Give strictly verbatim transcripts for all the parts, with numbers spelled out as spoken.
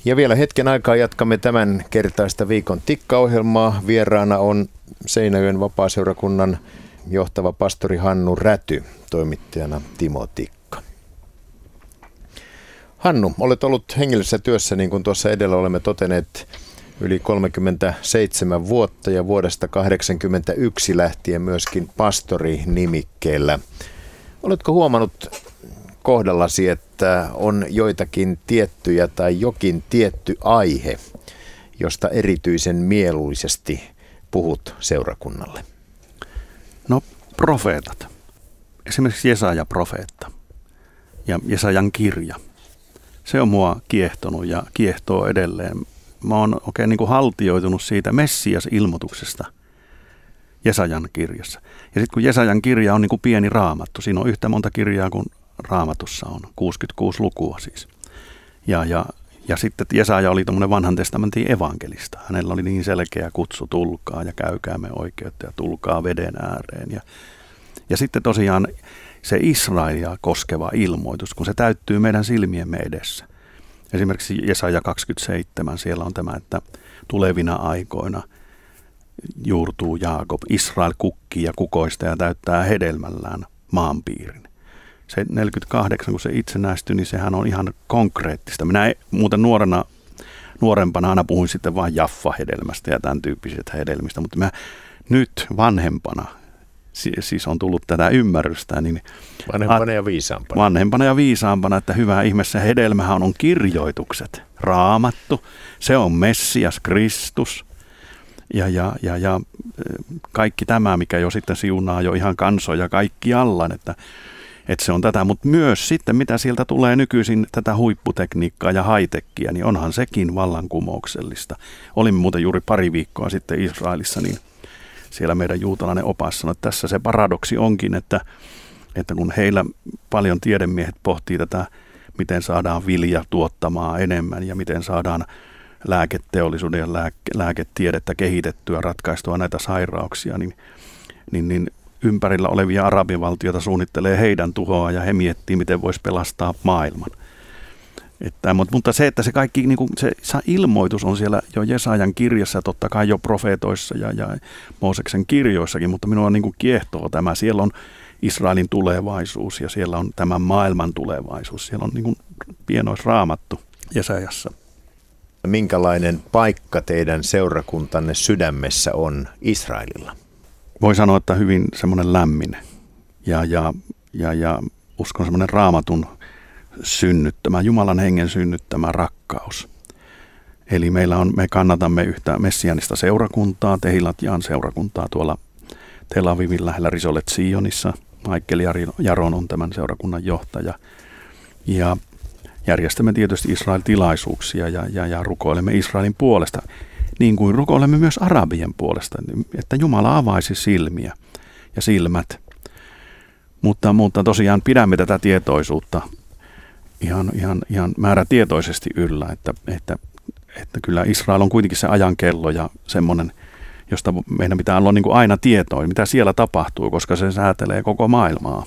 Ja vielä hetken aikaa jatkamme tämän kertaista viikon tikkaohjelmaa. Vieraana on Seinäjoen vapaaseurakunnan johtava pastori Hannu Räty, toimittajana Timo Tikka. Hannu, olet ollut hengellisessä työssä, niin kuin tuossa edellä olemme toteneet, yli kolmekymmentäseitsemän vuotta ja vuodesta kahdeksankymmentäyksi lähtien myöskin pastori-nimikkeellä. Oletko huomannut kohdallasi, että on joitakin tiettyjä tai jokin tietty aihe, josta erityisen mieluisesti puhut seurakunnalle? No, profeetat. Esimerkiksi Jesaja profeetta ja Jesajan kirja. Se on mua kiehtonut ja kiehtoo edelleen. Mä oon oikein niin kuin haltioitunut siitä Messias-ilmoituksesta Jesajan kirjassa. Ja sitten kun Jesajan kirja on niin kuin pieni raamattu, siinä on yhtä monta kirjaa kuin Raamatussa on, kuusikymmentäkuusi lukua siis. Ja, ja, ja sitten Jesaja oli tämmöinen vanhan testamentin evankelista. Hänellä oli niin selkeä kutsu, tulkaa ja käykäämme oikeutta ja tulkaa veden ääreen. Ja, ja sitten tosiaan se Israelia koskeva ilmoitus, kun se täyttyy meidän silmiemme edessä. Esimerkiksi Jesaja kaksikymmentäseitsemän, siellä on tämä, että tulevina aikoina juurtuu Jaakob, Israel kukkii ja kukoista ja täyttää hedelmällään maanpiirin. Se neljäkymmentäkahdeksan, kun se itsenäistyi, niin sehän on ihan konkreettista. Minä muuten nuorena, nuorempana aina puhuin sitten vain Jaffa-hedelmästä ja tämän tyyppisistä hedelmistä, mutta mä nyt vanhempana, siis on tullut tätä ymmärrystä, niin vanhempana ja viisaampana. Vanhempana ja viisaampana, että hyvä ihmeessä hedelmähän on kirjoitukset, Raamattu, se on Messias, Kristus ja, ja, ja, ja kaikki tämä, mikä jo sitten siunaa jo ihan kansoja kaikkiallaan, että Että se on tätä, mutta myös sitten mitä sieltä tulee nykyisin tätä huipputekniikkaa ja high-techia, niin onhan sekin vallankumouksellista. Olin muuten juuri pari viikkoa sitten Israelissa, niin siellä meidän juutalainen opas sanoi, että tässä se paradoksi onkin, että, että kun heillä paljon tiedemiehet pohtii tätä, miten saadaan vilja tuottamaan enemmän ja miten saadaan lääketeollisuuden ja lääke, lääketiedettä kehitettyä, ratkaistua näitä sairauksia, niin, niin, niin ympärillä olevia arabivaltioita suunnittelee heidän tuhoa ja he miettii, miten voisi pelastaa maailman. Että, mutta se, että se kaikki niin kuin, se, se ilmoitus on siellä jo Jesajan kirjassa, totta kai jo profeetoissa ja, ja Mooseksen kirjoissakin, mutta minua niin kuin kiehtoo tämä. Siellä on Israelin tulevaisuus ja siellä on tämän maailman tulevaisuus. Siellä on niin kuin pienois raamattu Jesajassa. Minkälainen paikka teidän seurakuntanne sydämessä on Israelilla? Voi sanoa, että hyvin semmoinen lämmin ja, ja, ja, ja uskon semmoinen raamatun synnyttämä, Jumalan hengen synnyttämä rakkaus. Eli meillä on, me kannatamme yhtä messianista seurakuntaa, Tehilatjaan seurakuntaa tuolla Tel Avivin lähellä Risolet Sionissa. Michael Jaron on tämän seurakunnan johtaja. Ja järjestämme tietysti Israel-tilaisuuksia ja, ja, ja rukoilemme Israelin puolesta. Niin kuin rukoilemme myös arabien puolesta, että Jumala avaisi silmiä ja silmät. Mutta, mutta tosiaan pidämme tätä tietoisuutta ihan, ihan, ihan määrätietoisesti yllä, että, että, että kyllä Israel on kuitenkin se ajankello ja semmoinen, josta meidän pitää olla niin kuin aina tietoinen, mitä siellä tapahtuu, koska se säätelee koko maailmaa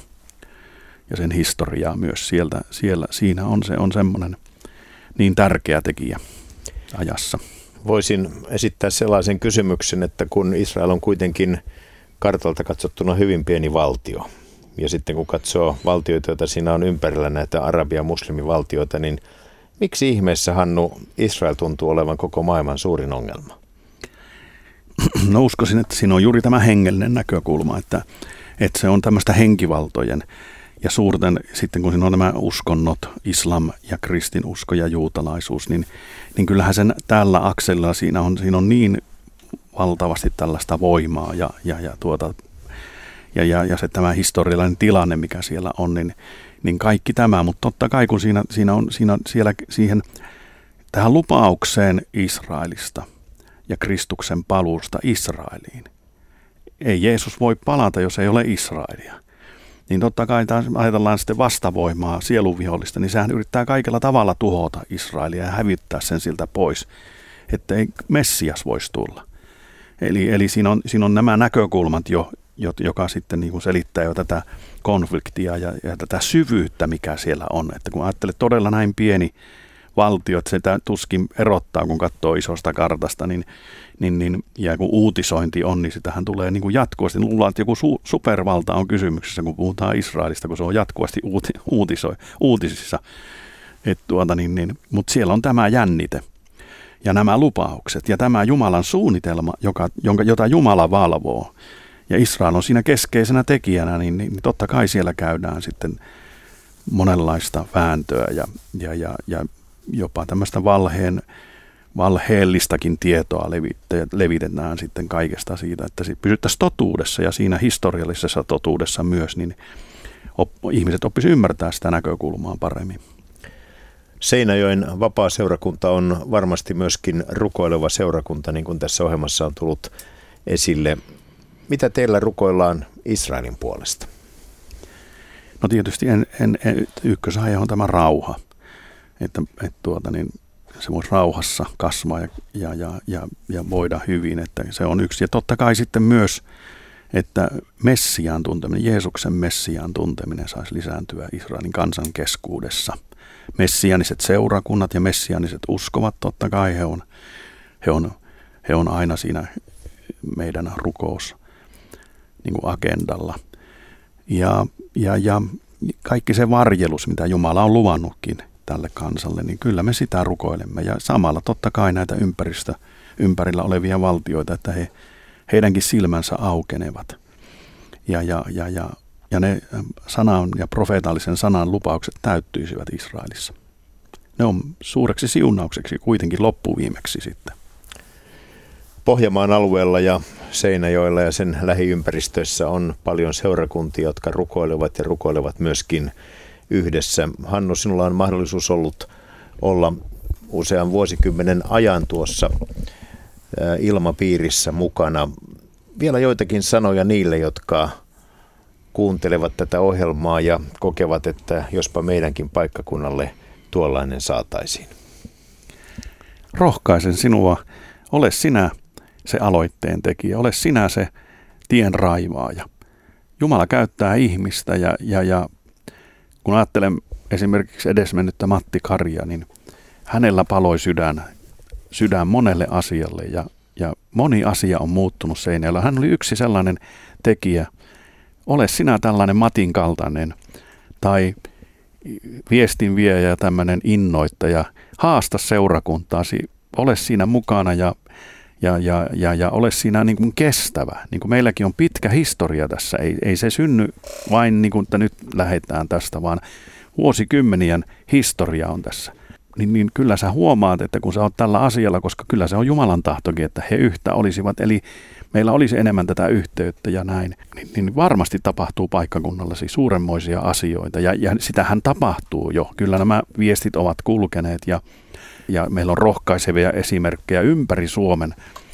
ja sen historiaa myös sieltä. Siellä, siinä on se on semmoinen niin tärkeä tekijä ajassa. Voisin esittää sellaisen kysymyksen, että kun Israel on kuitenkin kartalta katsottuna hyvin pieni valtio, ja sitten kun katsoo valtioita, joita siinä on ympärillä näitä arabia- ja muslimivaltioita, niin miksi ihmeessä, Hannu, Israel tuntuu olevan koko maailman suurin ongelma? No uskoisin, että siinä on juuri tämä hengellinen näkökulma, että, että se on tämmöistä henkivaltojen ja suurten, sitten kun siinä on nämä uskonnot, islam ja kristinusko ja juutalaisuus, niin, niin kyllähän sen tällä akselilla siinä on, siinä on niin valtavasti tällaista voimaa ja, ja, ja, tuota, ja, ja, ja se tämä historiallinen tilanne, mikä siellä on, niin, niin kaikki tämä, mutta totta kai kun siinä, siinä on siinä, siellä, siihen tähän lupaukseen Israelista ja Kristuksen paluusta Israeliin, ei Jeesus voi palata, jos ei ole Israelia. Niin totta kai ajatellaan sitten vastavoimaa, sielunvihollista, niin sehän yrittää kaikella tavalla tuhota Israelia ja hävittää sen siltä pois, että ei Messias voisi tulla. Eli, eli siinä, on, siinä on nämä näkökulmat jo, joka sitten niin kuin selittää jo tätä konfliktia ja, ja tätä syvyyttä, mikä siellä on. Että kun ajattelet todella näin pieni valtio, että sitä tuskin erottaa, kun katsoo isosta kartasta, niin, niin, niin ja kun uutisointi on, niin sitähän tulee niin kuin jatkuvasti. Luulen, että joku su, supervalta on kysymyksessä, kun puhutaan Israelista, kun se on jatkuvasti uuti, uutisoi, uutisissa. Tuota, niin, niin, mutta siellä on tämä jännite ja nämä lupaukset ja tämä Jumalan suunnitelma, joka, jonka, jota Jumala valvoo. Ja Israel on siinä keskeisenä tekijänä, niin, niin totta kai siellä käydään sitten monenlaista vääntöä ja, ja, ja, ja jopa tämmöistä valheen, valheellistakin tietoa levitetään sitten kaikesta siitä, että pysyttäisiin totuudessa ja siinä historiallisessa totuudessa myös, niin op, ihmiset oppisivat ymmärtää sitä näkökulmaa paremmin. Seinäjoen vapaa-seurakunta on varmasti myöskin rukoileva seurakunta, niin kuin tässä ohjelmassa on tullut esille. Mitä teillä rukoillaan Israelin puolesta? No tietysti en, en, en, ykkösaihe on tämä rauha, että, että tuota, niin se voisi rauhassa kasvaa ja, ja, ja, ja, ja voida hyvin, että se on yksi. Ja totta kai sitten myös, että Messiaan tunteminen, Jeesuksen Messiaan tunteminen saisi lisääntyä Israelin kansan keskuudessa. Messianiset seurakunnat ja messianiset uskovat, totta kai he on, he on, he on aina siinä meidän rukous niin kuin agendalla. Ja, ja, ja kaikki se varjelus, mitä Jumala on luvannutkin tälle kansalle, niin kyllä me sitä rukoilemme. Ja samalla totta kai näitä ympäristö, ympärillä olevia valtioita, että he, heidänkin silmänsä aukenevat. Ja, ja, ja, ja, ja ne sanan ja profeetallisen sanan lupaukset täyttyisivät Israelissa. Ne on suureksi siunaukseksi kuitenkin loppuviimeksi sitten. Pohjanmaan alueella ja Seinäjoella ja sen lähiympäristöissä on paljon seurakuntia, jotka rukoilevat ja rukoilevat myöskin yhdessä. Hannu, sinulla on mahdollisuus ollut olla usean vuosikymmenen ajan tuossa ilmapiirissä mukana. Vielä joitakin sanoja niille, jotka kuuntelevat tätä ohjelmaa ja kokevat, että jospa meidänkin paikkakunnalle tuollainen saataisiin. Rohkaisen sinua, ole sinä se aloitteen tekijä, ole sinä se tien raivaaja. Jumala käyttää ihmistä ja, ja, ja kun ajattelen esimerkiksi edesmennyttä Matti Karja, niin hänellä paloi sydän, sydän monelle asialle ja, ja moni asia on muuttunut Seinäjoella. Hän oli yksi sellainen tekijä, ole sinä tällainen Matin kaltainen tai viestinviejä ja tämmöinen innoittaja, haasta seurakuntaasi, ole siinä mukana ja Ja, ja, ja, ja ole siinä niin kuin kestävä. Niin kuin meilläkin on pitkä historia tässä. Ei, ei se synny vain niin kuin, että nyt lähdetään tästä, vaan vuosikymmenien historia on tässä. Niin, niin kyllä sä huomaat, että kun sä oot tällä asialla, koska kyllä se on Jumalan tahtokin, että he yhtä olisivat. Eli meillä olisi enemmän tätä yhteyttä ja näin. Niin, niin varmasti tapahtuu paikkakunnallasi suuremmoisia asioita. Ja, ja sitähän tapahtuu jo. Kyllä nämä viestit ovat kulkeneet ja Ja meillä on rohkaisevia esimerkkejä ympäri Suomen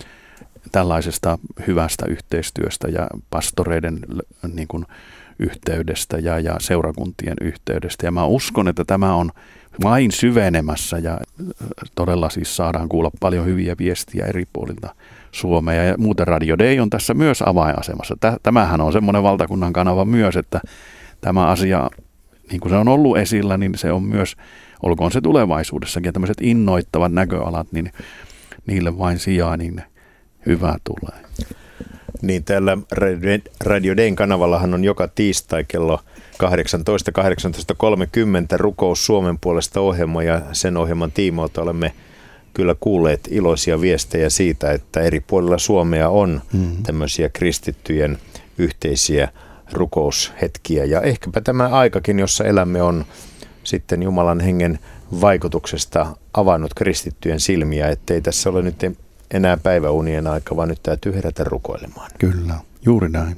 tällaisesta hyvästä yhteistyöstä ja pastoreiden niin kuin, yhteydestä ja, ja seurakuntien yhteydestä. Ja mä uskon, että tämä on vain syvenemässä ja todella siis saadaan kuulla paljon hyviä viestiä eri puolilta Suomea. Ja muuten Radio Day on tässä myös avainasemassa. Tämähän on semmoinen valtakunnan kanava myös, että tämä asia, niin kuin se on ollut esillä, niin se on myös, olkoon se tulevaisuudessakin, ja tämmöiset innoittavat näköalat, niin niille vain sijaa, niin hyvä tulee. Niin täällä Radio Dayn kanavallahan on joka tiistai kello kahdeksantoista kahdeksantoista kolmekymmentä Rukous Suomen puolesta ohjelma, ja sen ohjelman tiimoilta olemme kyllä kuulleet iloisia viestejä siitä, että eri puolilla Suomea on mm-hmm. tämmöisiä kristittyjen yhteisiä rukoushetkiä, ja ehkäpä tämä aikakin, jossa elämme, on sitten Jumalan hengen vaikutuksesta avannut kristittyjen silmiä, ettei tässä ole nyt enää päiväunien aika, vaan nyt täytyy herätä rukoilemaan. Kyllä, juuri näin.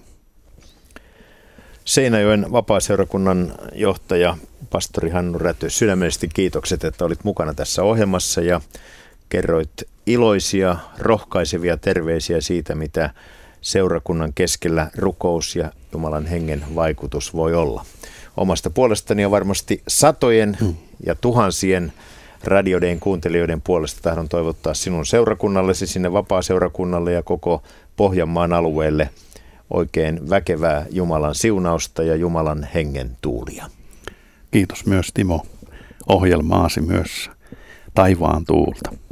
Seinäjoen vapaaseurakunnan johtaja, pastori Hannu Rätö, sydämellisesti kiitokset, että olit mukana tässä ohjelmassa ja kerroit iloisia, rohkaisevia terveisiä siitä, mitä seurakunnan keskellä rukous ja Jumalan hengen vaikutus voi olla. Omasta puolestani ja varmasti satojen ja tuhansien Radio Dayn kuuntelijoiden puolesta tahdon toivottaa sinun seurakunnallesi, sinne vapaaseurakunnalle ja koko Pohjanmaan alueelle oikein väkevää Jumalan siunausta ja Jumalan hengen tuulia. Kiitos myös Timo ohjelmaasi myös taivaan tuulta.